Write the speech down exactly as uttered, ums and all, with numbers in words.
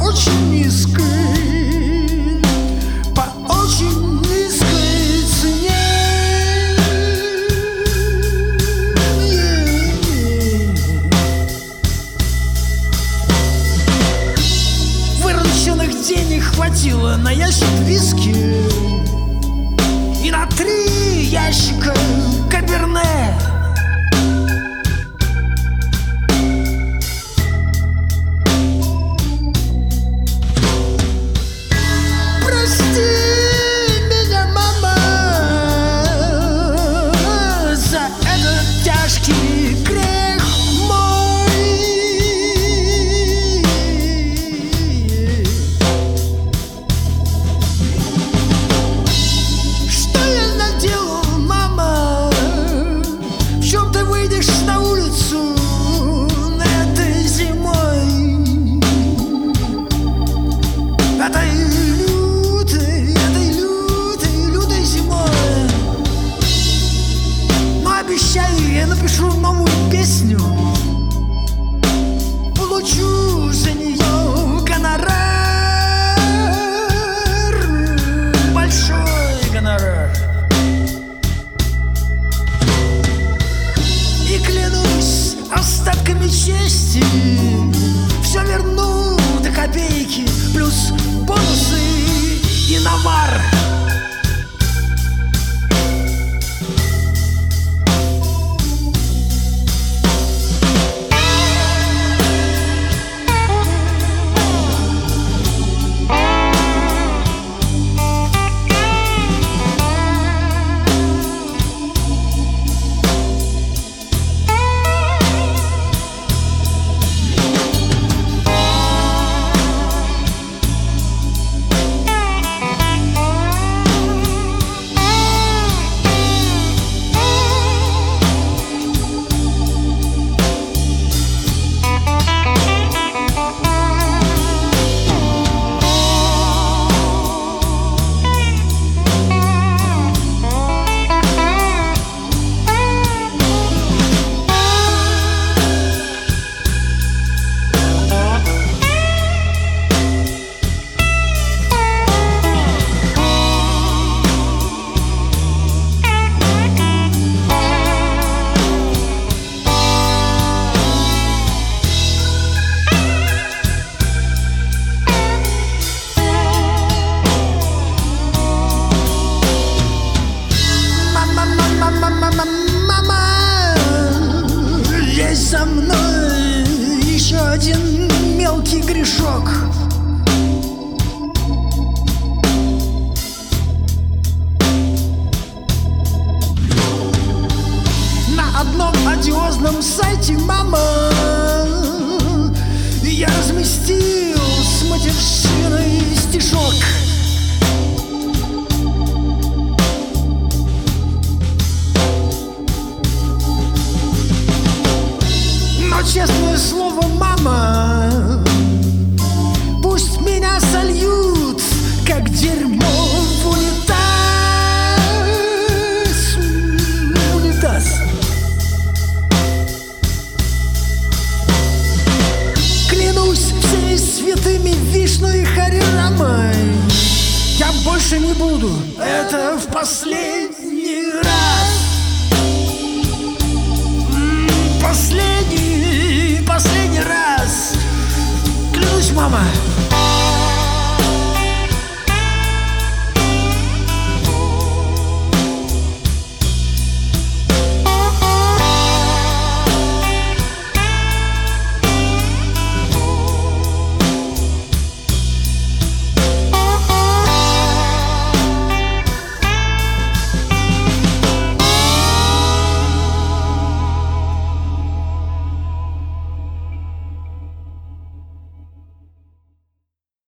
очень низкой, по очень низкой цене. Вырученных денег хватило на ящик виски и на три ящика каберне. Прости меня, мама, за этот тяжкий грех мой. Что я наделал, мама? В чем ты выйдешь на улицу этой зимой? Этой лютой, этой лютой, лютой зимой. Но обещаю, я напишу новую песню, получу за нее гонорар, большой гонорар. И клянусь остатками чести, все верну до копейки, плюс бонусы и навар. Есть со мной еще один мелкий грешок. На одном одиозном сайте, мама, я разместил с матершиной стишок. Но честное слово, мама, пусть меня сольют, как дерьмо в унитаз. Унитаз. Клянусь всеми святыми Вишну и Хари Рамой, я больше не буду. Это в последний раз. Последний, последний раз. Клянусь, мама.